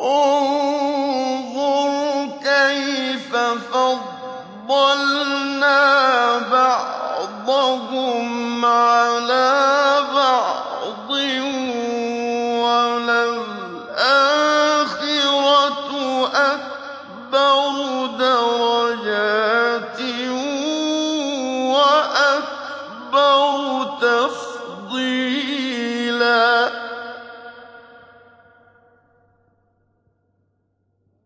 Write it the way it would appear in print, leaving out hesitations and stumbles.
انظُرْ كَيْفَ فَضَّلْنَا بَعْضَهُمْ عَلَىٰ بَعْضٍ ۚ وَلَلْآخِرَةُ أَكْبَرُ دَرَجَاتٍ وَأَكْبَرُ تَفْضِيلًا